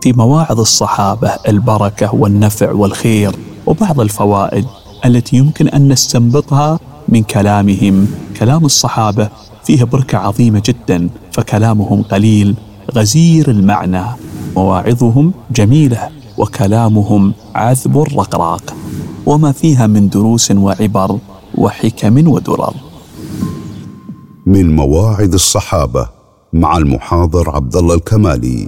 في مواعظ الصحابة البركة والنفع والخير وبعض الفوائد التي يمكن أن نستنبطها من كلامهم. كلام الصحابة فيه بركة عظيمة جدا، فكلامهم قليل غزير المعنى، مواعظهم جميلة وكلامهم عذب رقراق، وما فيها من دروس وعبر وحكم ودرر. من مواعظ الصحابة مع المحاضر عبد الله الكمالي.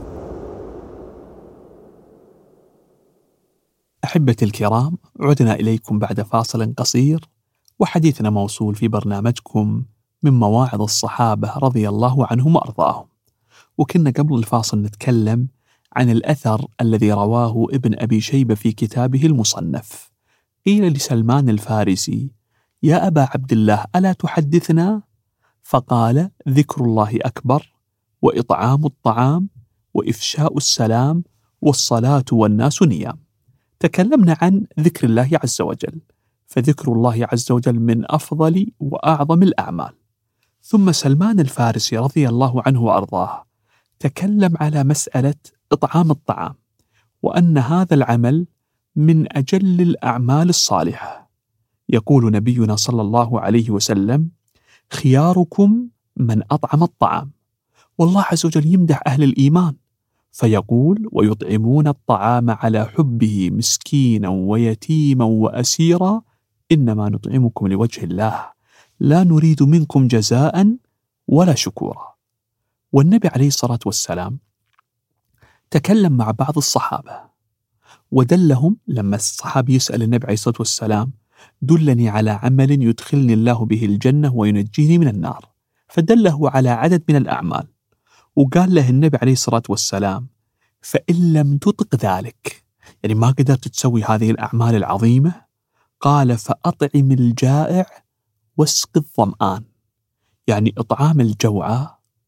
أحبتي الكرام، عدنا إليكم بعد فاصل قصير، وحديثنا موصول في برنامجكم من مواعظ الصحابة رضي الله عنهم وأرضاهم. وكنا قبل الفاصل نتكلم عن الأثر الذي رواه ابن أبي شيبة في كتابه المصنف. قيل لسلمان الفارسي: يا أبا عبد الله، ألا تحدثنا؟ فقال: ذكر الله أكبر، وإطعام الطعام، وإفشاء السلام، والصلاة والناس نيام. تكلمنا عن ذكر الله عز وجل، فذكر الله عز وجل من أفضل وأعظم الأعمال. ثم سلمان الفارسي رضي الله عنه وأرضاه تكلم على مسألة إطعام الطعام، وأن هذا العمل من أجل الأعمال الصالحة. يقول نبينا صلى الله عليه وسلم: خياركم من أطعم الطعام. والله عز وجل يمدح أهل الإيمان فيقول: ويطعمون الطعام على حبه مسكينا ويتيما وأسيرا، إنما نطعمكم لوجه الله لا نريد منكم جزاء ولا شكورا. والنبي عليه الصلاة والسلام تكلم مع بعض الصحابة ودلهم، لما الصحابي يسأل النبي عليه الصلاة والسلام: دلني على عمل يدخلني الله به الجنة وينجيني من النار، فدله على عدد من الأعمال، وقال له النبي عليه الصلاة والسلام: فإن لم تطق ذلك، يعني ما قدرت تسوي هذه الأعمال العظيمة، قال: فأطعم الجائع واسق الظمآن. يعني إطعام الجوعى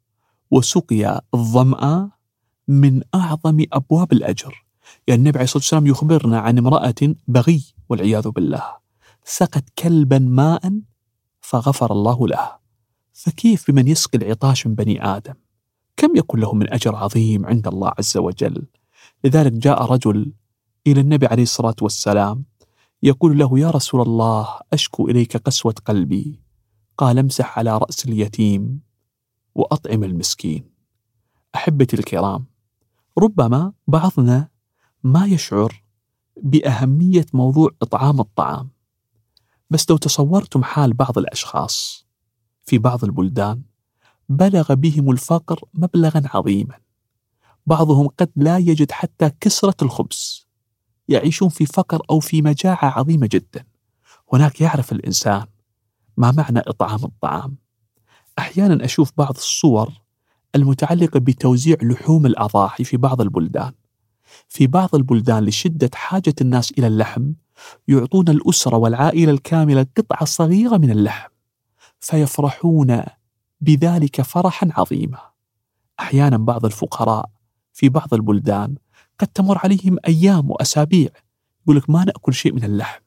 وسقيا الظمآن من أعظم أبواب الأجر. يعني النبي عليه الصلاة والسلام يخبرنا عن امرأة بغي والعياذ بالله سقت كلبا ماء فغفر الله لها، فكيف بمن يسقي العطاش من بني آدم؟ كم يكون له من أجر عظيم عند الله عز وجل. لذلك جاء رجل إلى النبي عليه الصلاة والسلام يقول له: يا رسول الله، أشكو إليك قسوة قلبي. قال: امسح على رأس اليتيم وأطعم المسكين. أحبتي الكرام، ربما بعضنا ما يشعر بأهمية موضوع إطعام الطعام، بس لو تصورتم حال بعض الأشخاص في بعض البلدان بلغ بهم الفقر مبلغا عظيما، بعضهم قد لا يجد حتى كسرة الخبز، يعيشون في فقر أو في مجاعة عظيمة جدا. هناك يعرف الإنسان ما معنى إطعام الطعام. أحيانا أشوف بعض الصور المتعلقة بتوزيع لحوم الأضاحي في بعض البلدان. في بعض البلدان لشدة حاجة الناس إلى اللحم يعطون الأسرة والعائلة الكاملة قطعة صغيرة من اللحم، فيفرحون بذلك فرحا عظيما. أحيانا بعض الفقراء في بعض البلدان قد تمر عليهم أيام وأسابيع يقول لك ما نأكل شيء من اللحم.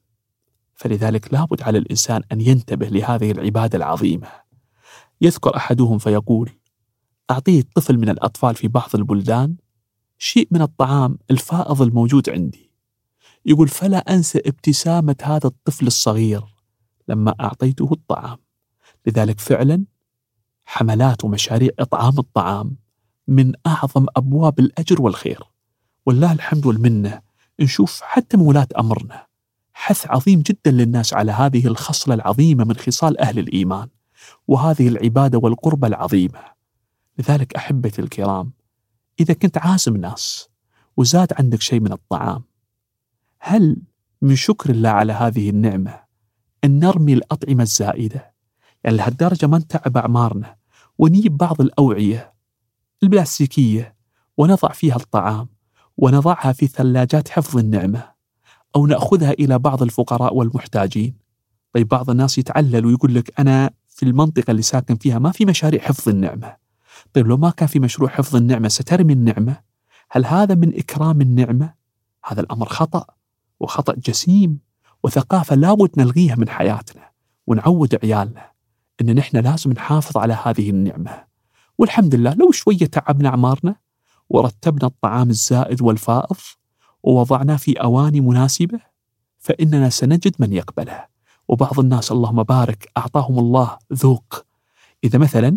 فلذلك لابد على الإنسان أن ينتبه لهذه العبادة العظيمة. يذكر أحدهم فيقول: أعطيه الطفل من الأطفال في بعض البلدان شيء من الطعام الفائض الموجود عندي، يقول: فلا أنسى ابتسامة هذا الطفل الصغير لما أعطيته الطعام. لذلك فعلا حملات ومشاريع إطعام الطعام من أعظم أبواب الأجر والخير. والله الحمد والمنة نشوف حتى من ولاة أمرنا حث عظيم جدا للناس على هذه الخصلة العظيمة من خصال أهل الإيمان وهذه العبادة والقربة العظيمة. لذلك أحبتي الكرام، إذا كنت عازم ناس وزاد عندك شيء من الطعام، هل من شكر الله على هذه النعمة أن نرمي الأطعمة الزائدة؟ يعني لهالدرجة ما نتعب أعمارنا ونجيب بعض الأوعية البلاستيكية ونضع فيها الطعام ونضعها في ثلاجات حفظ النعمة، أو نأخذها إلى بعض الفقراء والمحتاجين. طيب بعض الناس يتعلل ويقول لك: أنا في المنطقة اللي ساكن فيها ما في مشاريع حفظ النعمة. طيب لو ما كان في مشروع حفظ النعمة سترمي النعمة؟ هل هذا من إكرام النعمة؟ هذا الأمر خطأ، وخطأ جسيم، وثقافة لابد نلغيها من حياتنا ونعود عيالنا إن نحن لازم نحافظ على هذه النعمة. والحمد لله لو شوية تعبنا أعمارنا ورتبنا الطعام الزائد والفائض ووضعناه في أواني مناسبة فإننا سنجد من يقبله. وبعض الناس اللهم بارك أعطاهم الله ذوق، إذا مثلا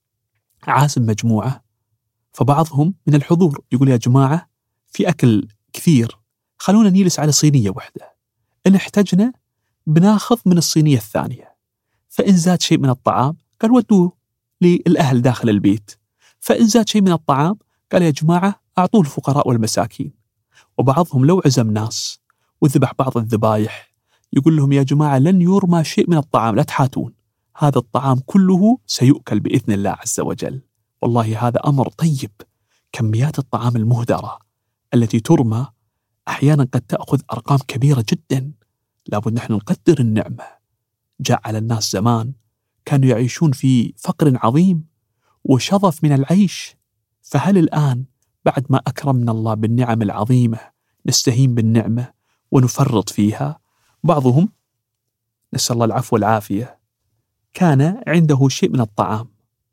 عازم مجموعة فبعضهم من الحضور يقول يا جماعة في أكل كثير خلونا نجلس على صينية واحدة، إن احتجنا بناخذ من الصينية الثانية، فإن زاد شيء من الطعام قال ودوه للأهل داخل البيت، فإن زاد شيء من الطعام قال يا جماعة أعطوه الفقراء والمساكين. وبعضهم لو عزم ناس وذبح بعض الذبايح يقول لهم يا جماعة لن يرمى شيء من الطعام، لا تحاتون، هذا الطعام كله سيؤكل بإذن الله عز وجل. والله هذا أمر طيب. كميات الطعام المهدرة التي ترمى أحيانا قد تأخذ أرقام كبيرة جدا. لابد نحن نقدر النعمة. جاء على الناس زمان كانوا يعيشون في فقر عظيم وشظف من العيش، فهل الآن بعد ما أكرمنا الله بالنعم العظيمة نستهين بالنعمة ونفرط فيها؟ بعضهم نسأل الله العفو والعافية كان عنده شيء من الطعام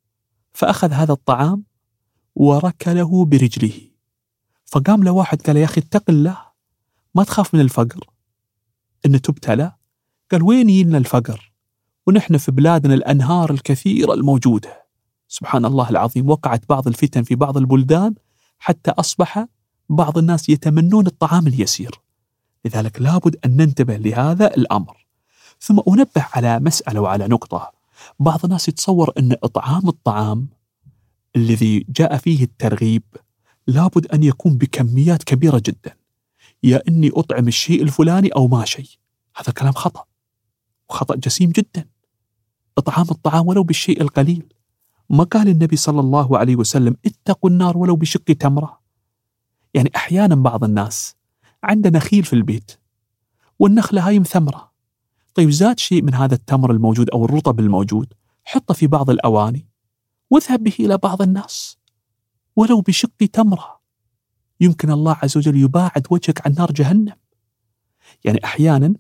فأخذ هذا الطعام وركله برجله، فقام له واحد قال يا أخي اتق الله ما تخاف من الفقر إن تبتلى؟ قال وين يلنا الفقر ونحن في بلادنا الأنهار الكثيرة الموجودة. سبحان الله العظيم، وقعت بعض الفتن في بعض البلدان حتى أصبح بعض الناس يتمنون الطعام اليسير. لذلك لابد أن ننتبه لهذا الأمر. ثم أنبه على مسألة وعلى نقطة. بعض الناس يتصور أن إطعام الطعام الذي جاء فيه الترغيب لابد أن يكون بكميات كبيرة جدا، يا إني أطعم الشيء الفلاني أو ما شيء. هذا كلام خطأ وخطأ جسيم جدا. إطعام الطعام ولو بالشيء القليل. ما قال النبي صلى الله عليه وسلم اتقوا النار ولو بشق تمرة؟ يعني أحيانا بعض الناس عنده نخيل في البيت والنخلة هاي مثمرة، طيب زاد شيء من هذا التمر الموجود أو الرطب الموجود حطه في بعض الأواني واذهب به إلى بعض الناس ولو بشق تمرة، يمكن الله عز وجل يباعد وجهك عن نار جهنم. يعني أحيانا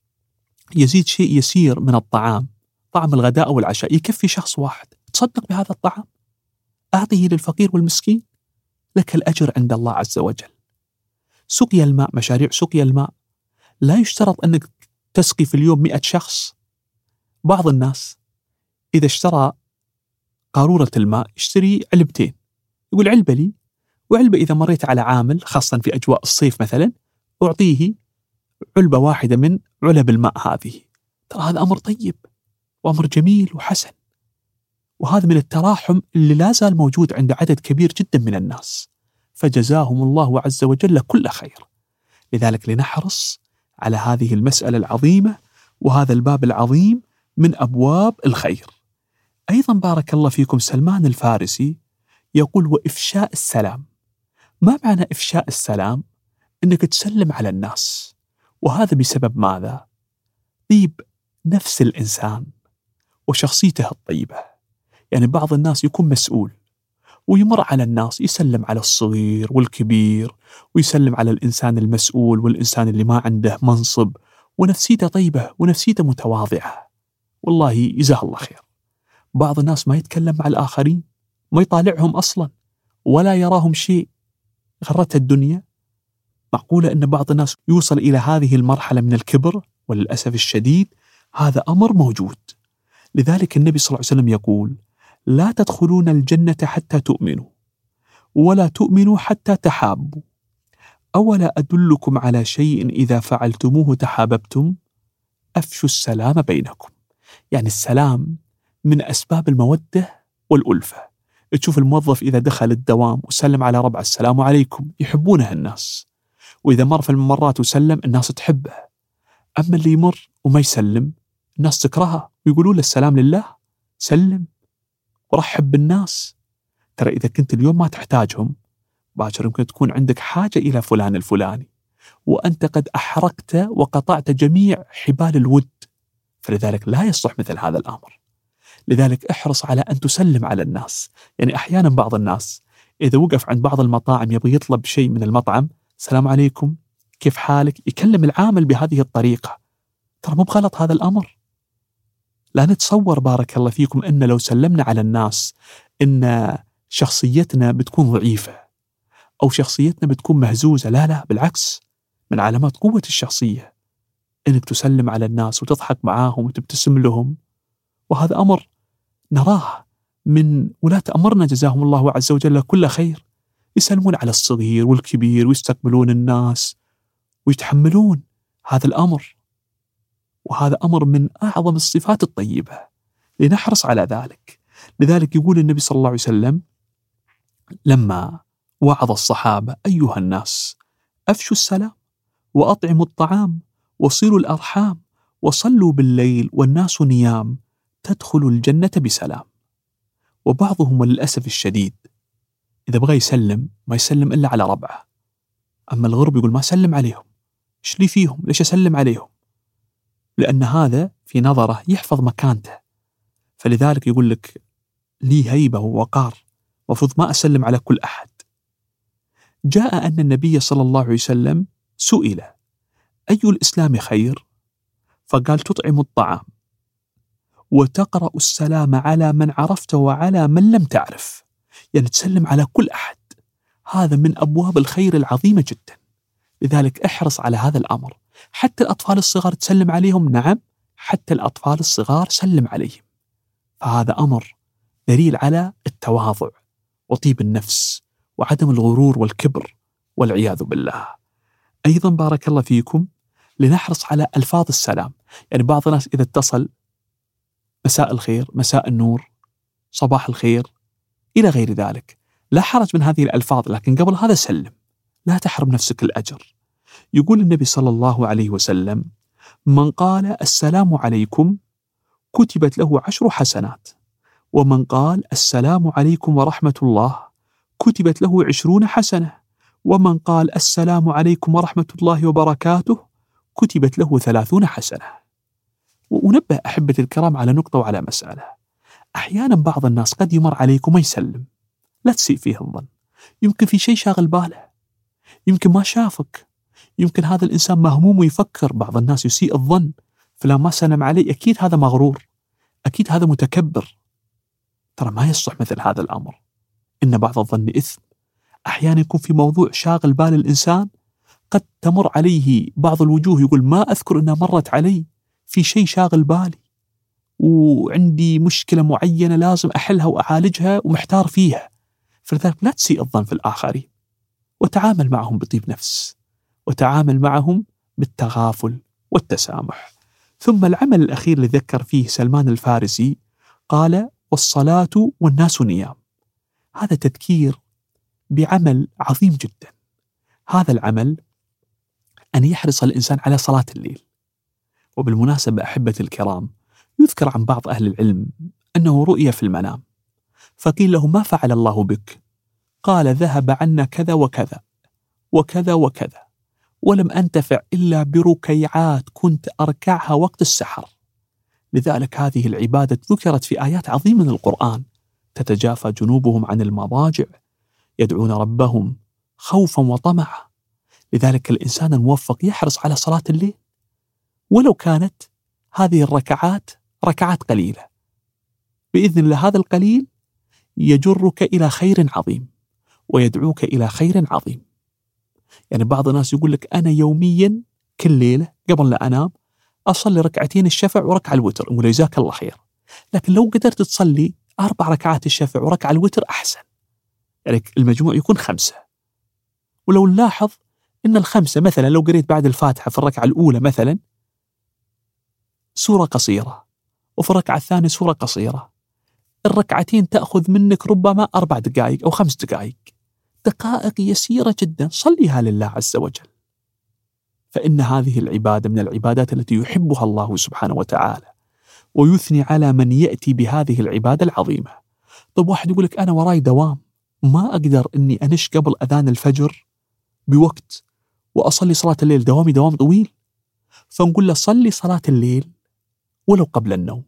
يزيد شيء يسير من الطعام، طعم الغداء أو العشاء يكفي شخص واحد، تصدق بهذا الطعام أعطيه للفقير والمسكين، لك الأجر عند الله عز وجل. سقيا الماء، مشاريع سقيا الماء لا يشترط أنك تسقي في اليوم 100 شخص. بعض الناس إذا اشترى قارورة الماء يشتري علبتين، يقول علبة لي وعلبة إذا مريت على عامل خاصة في أجواء الصيف مثلا أعطيه علبة واحدة من علب الماء هذه. ترى هذا أمر طيب وأمر جميل وحسن، وهذا من التراحم اللي لا زال موجود عند عدد كبير جدا من الناس، فجزاهم الله عز وجل كل خير. لذلك لنحرص على هذه المسألة العظيمة وهذا الباب العظيم من أبواب الخير. أيضا بارك الله فيكم سلمان الفارسي يقول وإفشاء السلام. ما معنى إفشاء السلام؟ أنك تسلم على الناس، وهذا بسبب ماذا؟ طيب نفس الإنسان وشخصيته الطيبة. يعني بعض الناس يكون مسؤول ويمر على الناس يسلم على الصغير والكبير ويسلم على الإنسان المسؤول والإنسان اللي ما عنده منصب، ونفسيته طيبة ونفسيته متواضعة، والله يجزاه الله خير. بعض الناس ما يتكلم مع الآخرين، ما يطالعهم أصلا ولا يراهم شيء، غرته الدنيا. معقولة أن بعض الناس يوصل إلى هذه المرحلة من الكبر؟ وللأسف الشديد هذا أمر موجود. لذلك النبي صلى الله عليه وسلم يقول لا تدخلون الجنة حتى تؤمنوا ولا تؤمنوا حتى تحابوا، أولا أدلكم على شيء إذا فعلتموه تحاببتم؟ أفشوا السلام بينكم. يعني السلام من أسباب المودة والألفة. تشوف الموظف إذا دخل الدوام وسلم على ربع السلام عليكم يحبونه الناس، وإذا مر في الممرات وسلم الناس تحبه. أما اللي يمر وما يسلم الناس تكرهه ويقولوا له السلام لله، سلم ورحب بالناس. ترى إذا كنت اليوم ما تحتاجهم باكر يمكن تكون عندك حاجة إلى فلان الفلاني وأنت قد أحرقت وقطعت جميع حبال الود، فلذلك لا يصلح مثل هذا الأمر. لذلك احرص على أن تسلم على الناس. يعني أحيانا بعض الناس إذا وقف عند بعض المطاعم يبغى يطلب شيء من المطعم، السلام عليكم كيف حالك، يكلم العامل بهذه الطريقة. ترى مو بغلط هذا الأمر. لا نتصور بارك الله فيكم أن لو سلمنا على الناس إن شخصيتنا بتكون ضعيفة أو شخصيتنا بتكون مهزوزة. لا، بالعكس، من علامات قوة الشخصية إنك تسلم على الناس وتضحك معاهم وتبتسم لهم. وهذا أمر نراه من ولاة أمرنا جزاهم الله عز وجل كل خير، يسلمون على الصغير والكبير ويستقبلون الناس ويتحملون هذا الأمر. وهذا أمر من أعظم الصفات الطيبة، لنحرص على ذلك. لذلك يقول النبي صلى الله عليه وسلم لما وعظ الصحابة: أيها الناس، أفشوا السلام وأطعموا الطعام وصلوا الأرحام وصلوا بالليل والناس نيام تدخلوا الجنة بسلام. وبعضهم وللأسف الشديد إذا بغى يسلم ما يسلم إلا على ربعه، أما الغرب يقول ما أسلم عليهم، إيش لي فيهم، ليش أسلم عليهم؟ لأن هذا في نظره يحفظ مكانته، فلذلك يقول لك لي هيبة ووقار، مفروض ما أسلم على كل أحد. جاء أن النبي صلى الله عليه وسلم سئل: أي الإسلام خير؟ فقال: تطعم الطعام وتقرأ السلام على من عرفت وعلى من لم تعرف، يعني تسلم على كل أحد. هذا من أبواب الخير العظيمة جدا، لذلك احرص على هذا الأمر. حتى الأطفال الصغار تسلم عليهم، نعم، حتى الأطفال الصغار سلم عليهم. فهذا أمر دليل على التواضع وطيب النفس وعدم الغرور والكبر والعياذ بالله. أيضا بارك الله فيكم لنحرص على ألفاظ السلام. يعني بعض الناس إذا اتصل: مساء الخير، مساء النور، صباح الخير، إلى غير ذلك، لا حرج من هذه الألفاظ، لكن قبل هذا سلم، لا تحرم نفسك الأجر. يقول النبي صلى الله عليه وسلم: من قال السلام عليكم كتبت له 10 حسنات، ومن قال السلام عليكم ورحمة الله كتبت له 20 حسنة، ومن قال السلام عليكم ورحمة الله وبركاته كتبت له 30 حسنة. ونبه أحبة الكرام على نقطة وعلى مسألة: أحيانا بعض الناس قد يمر عليك وما يسلم، لا تسيء فيه الظن، يمكن في شيء شاغل باله، يمكن ما شافك، يمكن هذا الإنسان مهموم ويفكر. بعض الناس يسيء الظن: فلا ما سلم علي، أكيد هذا مغرور، أكيد هذا متكبر. ترى ما يصلح مثل هذا الأمر، إن بعض الظن إثم. أحيانا يكون في موضوع شاغل بال الإنسان، قد تمر عليه بعض الوجوه يقول ما أذكر أنها مرت علي، في شيء شاغل بالي وعندي مشكلة معينة لازم أحلها وأعالجها ومحتار فيها. فلذلك لا تسيء الظن في الآخرين، وتعامل معهم بطيب نفس، وتعامل معهم بالتغافل والتسامح. ثم العمل الأخير اللي ذكر فيه سلمان الفارسي قال: والصلاة والناس نيام. هذا تذكير بعمل عظيم جدا. هذا العمل أن يحرص الإنسان على صلاة الليل. وبالمناسبة أحبة الكرام، يذكر عن بعض أهل العلم أنه رؤيا في المنام، فقيل له: ما فعل الله بك؟ قال: ذهب عنا كذا وكذا وكذا وكذا، ولم أنتفع إلا بركيعات كنت أركعها وقت السحر. لذلك هذه العبادة ذكرت في آيات عظيمة من القرآن: تتجافى جنوبهم عن المضاجع يدعون ربهم خوفا وطمعا. لذلك الإنسان الموفق يحرص على صلاة الليل، ولو كانت هذه الركعات ركعات قليلة، بإذن الله هذا القليل يجرك إلى خير عظيم ويدعوك إلى خير عظيم. يعني بعض الناس يقول لك: أنا يوميا كل ليلة قبل لا أنام أصلي ركعتين الشفع وركعة الوتر، نقول جزاك الله خير. لكن لو قدرت تصلي 4 ركعات الشفع وركعة الوتر أحسن، يعني المجموع يكون 5. ولو نلاحظ إن ال5 مثلا لو قريت بعد الفاتحة في الركعة الأولى مثلا سورة قصيرة، وفي الركعة الثانية سورة قصيرة، الركعتين تأخذ منك ربما 4 دقائق أو 5 دقائق، دقائق يسيرة جدا، صليها لله عز وجل. فإن هذه العبادة من العبادات التي يحبها الله سبحانه وتعالى، ويثني على من يأتي بهذه العبادة العظيمة. طب واحد يقول لك: أنا وراي دوام، ما أقدر أني أنش قبل أذان الفجر بوقت وأصلي صلاة الليل، دوامي دوام طويل. فنقول له: صلي صلاة الليل ولو قبل النوم.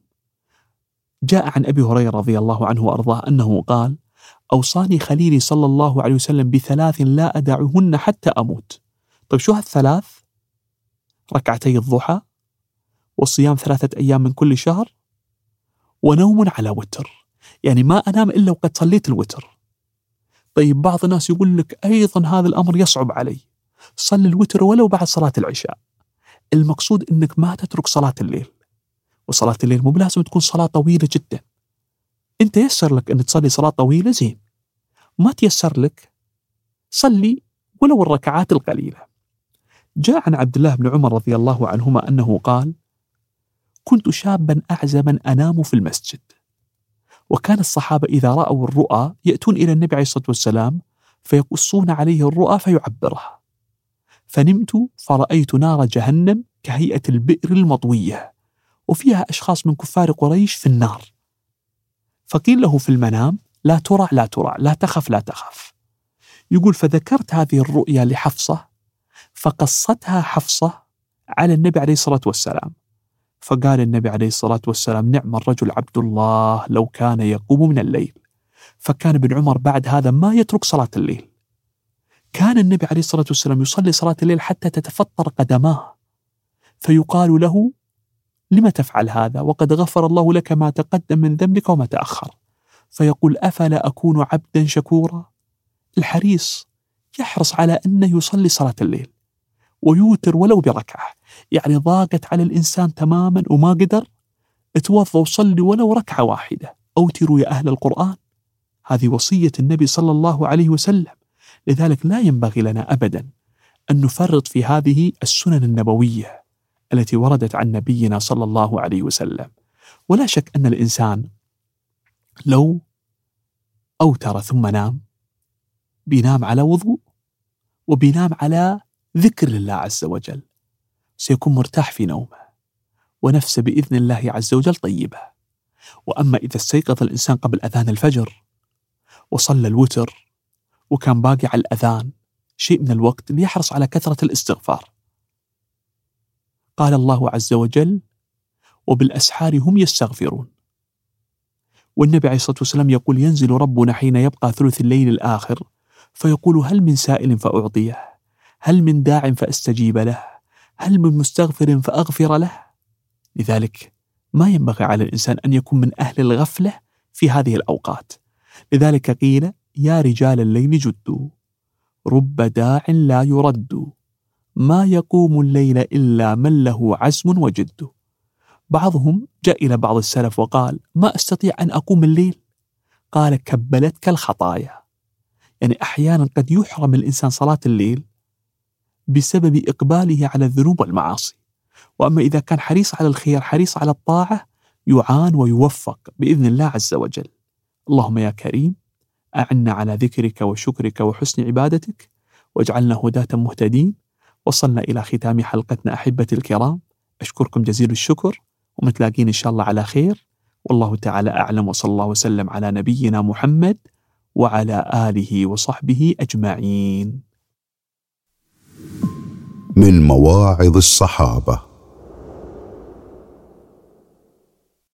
جاء عن أبي هريرة رضي الله عنه وأرضاه أنه قال: أوصاني خليلي صلى الله عليه وسلم ب3 لا أدعهن حتى أموت. طيب شو هال3؟ ركعتي الضحى، وصيام 3 أيام من كل شهر، ونوم على وتر، يعني ما أنام إلا وقد صليت الوتر. طيب بعض الناس يقول لك أيضا هذا الأمر يصعب علي، صل الوتر ولو بعد صلاة العشاء. المقصود أنك ما تترك صلاة الليل، وصلاة الليل مو بلازم تكون صلاة طويلة جدا. أنت يسر لك أن تصلي صلاة طويلة زين، ما تيسر لك صلي ولو الركعات القليلة. جاء عن عبد الله بن عمر رضي الله عنهما أنه قال: كنت شابا أعزبا أنام في المسجد، وكان الصحابة إذا رأوا الرؤى يأتون إلى النبي عليه الصلاة والسلام فيقصون عليه الرؤى فيعبرها، فنمت فرأيت نار جهنم كهيئة البئر المطوية وفيها أشخاص من كفار قريش في النار، فقيل له في المنام: لا ترع لا ترع، لا تخف لا تخف. يقول: فذكرت هذه الرؤيا لحفصة، فقصتها حفصة على النبي عليه الصلاة والسلام، فقال النبي عليه الصلاة والسلام: نعم الرجل عبد الله لو كان يقوم من الليل. فكان ابن عمر بعد هذا ما يترك صلاة الليل. كان النبي عليه الصلاة والسلام يصلي صلاة الليل حتى تتفطر قدماه، فيقال له: لما تفعل هذا وقد غفر الله لك ما تقدم من ذنبك وما تأخر؟ فيقول: أفلا أكون عبدا شكورا؟ الحريص يحرص على أنه يصلي صلاة الليل ويوتر ولو بركعة، يعني ضاقت على الإنسان تماما وما قدر، اتوضى وصلي ولو ركعة واحدة. أوتروا يا أهل القرآن، هذه وصية النبي صلى الله عليه وسلم. لذلك لا ينبغي لنا أبدا أن نفرط في هذه السنن النبوية التي وردت عن نبينا صلى الله عليه وسلم. ولا شك أن الإنسان لو أوتر ثم نام، بينام على وضوء وبينام على ذكر الله عز وجل، سيكون مرتاح في نومه ونفسه بإذن الله عز وجل طيبة. وأما إذا استيقظ الإنسان قبل أذان الفجر وصلى الوتر وكان باقي على الأذان شيء من الوقت، ليحرص على كثرة الاستغفار. قال الله عز وجل: وبالأسحار هم يستغفرون. والنبي عليه الصلاة والسلام يقول: ينزل ربنا حين يبقى ثلث الليل الآخر فيقول: هل من سائل فأعطيه، هل من داع فأستجيب له، هل من مستغفر فأغفر له. لذلك ما ينبغي على الإنسان أن يكون من أهل الغفلة في هذه الأوقات. لذلك قيل: يا رجال الليل جدوا، رب داع لا يرد، ما يقوم الليل إلا من له عزم وجد. بعضهم جاء إلى بعض السلف وقال: ما أستطيع أن أقوم الليل. قال: كبلتك الخطايا. يعني أحيانا قد يحرم الإنسان صلاة الليل بسبب إقباله على الذنوب والمعاصي. وأما إذا كان حريص على الخير، حريص على الطاعة، يعان ويوفق بإذن الله عز وجل. اللهم يا كريم أعنا على ذكرك وشكرك وحسن عبادتك، واجعلنا هداة مهتدين. وصلنا إلى ختام حلقتنا أحبتي الكرام، أشكركم جزيل الشكر، ومتلاقين إن شاء الله على خير، والله تعالى أعلم، وصلى الله وسلم على نبينا محمد وعلى آله وصحبه أجمعين. من مواعظ الصحابة.